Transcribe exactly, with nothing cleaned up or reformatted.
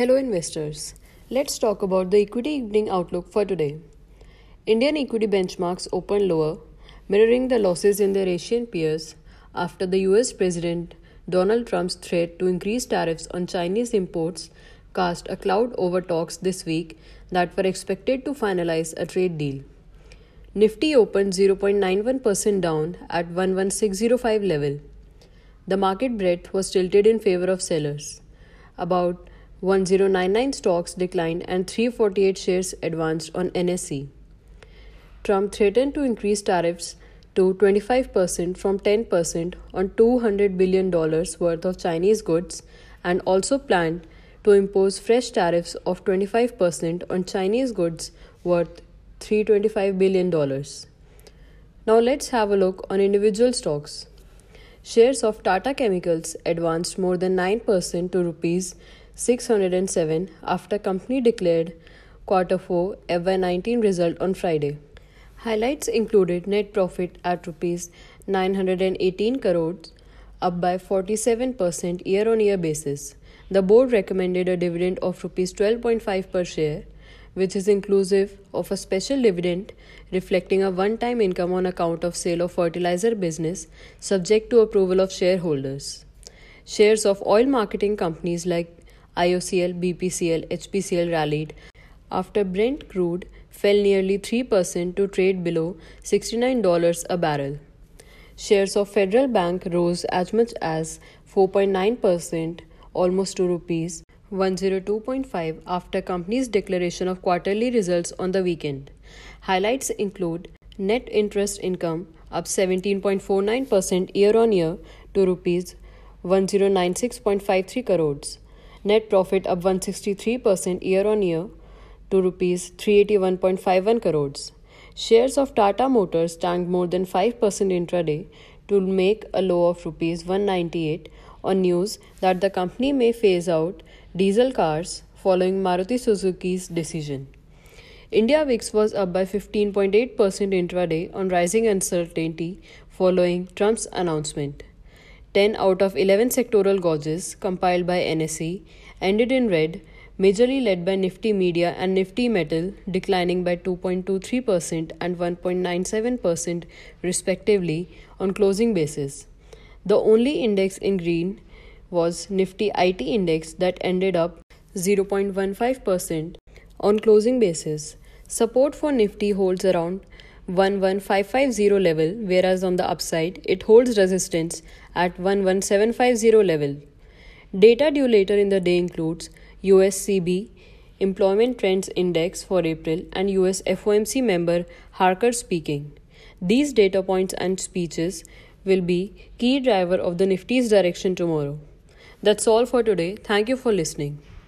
Hello investors. Let's talk about the equity evening outlook for today. Indian equity benchmarks opened lower, mirroring the losses in their Asian peers after the U S President Donald Trump's threat to increase tariffs on Chinese imports cast a cloud over talks this week that were expected to finalize a trade deal. Nifty opened zero point nine one percent down at one sixteen zero five level. The market breadth was tilted in favor of sellers. About one thousand ninety-nine stocks declined and three hundred forty-eight shares advanced on N S E. Trump threatened to increase tariffs to twenty-five percent from ten percent on two hundred billion dollars worth of Chinese goods and also planned to impose fresh tariffs of twenty-five percent on Chinese goods worth three hundred twenty-five billion dollars. Now let's have a look on individual stocks. Shares of Tata Chemicals advanced more than nine percent to rupees six hundred seven after company declared quarter four F Y nineteen result on Friday. Highlights included net profit at rupees nine hundred eighteen crores, up by forty-seven percent year-on-year basis. The board recommended a dividend of rupees twelve point five per share, which is inclusive of a special dividend reflecting a one-time income on account of sale of fertilizer business subject to approval of shareholders. Shares of oil marketing companies like I O C L, B P C L, H P C L rallied after Brent crude fell nearly three percent to trade below sixty-nine dollars a barrel. Shares of Federal Bank rose as much as four point nine percent, almost to rupees one oh two point five after company's declaration of quarterly results on the weekend. Highlights include net interest income up seventeen point four nine percent year-on-year to rupees one thousand ninety-six point five three crores. Net profit up one hundred sixty-three percent year-on-year to rupees three hundred eighty-one point five one crores. Shares of Tata Motors tanked more than five percent intraday to make a low of rupees one hundred ninety-eight on news that the company may phase out diesel cars following Maruti Suzuki's decision. India V I X was up by fifteen point eight percent intraday on rising uncertainty following Trump's announcement. ten out of eleven sectoral gauges compiled by N S E ended in red, majorly led by Nifty Media and Nifty Metal declining by two point two three percent and one point nine seven percent respectively on closing basis. The only index in green was Nifty I T index that ended up zero point one five percent on closing basis. Support for Nifty holds around one five five zero level, whereas on the upside it holds resistance at one seven five zero level. Data due later in the day includes U S C B Employment Trends Index for April and U S F O M C member Harker speaking. These data points and speeches will be key driver of the Nifty's direction tomorrow. That's all for today. Thank you for listening.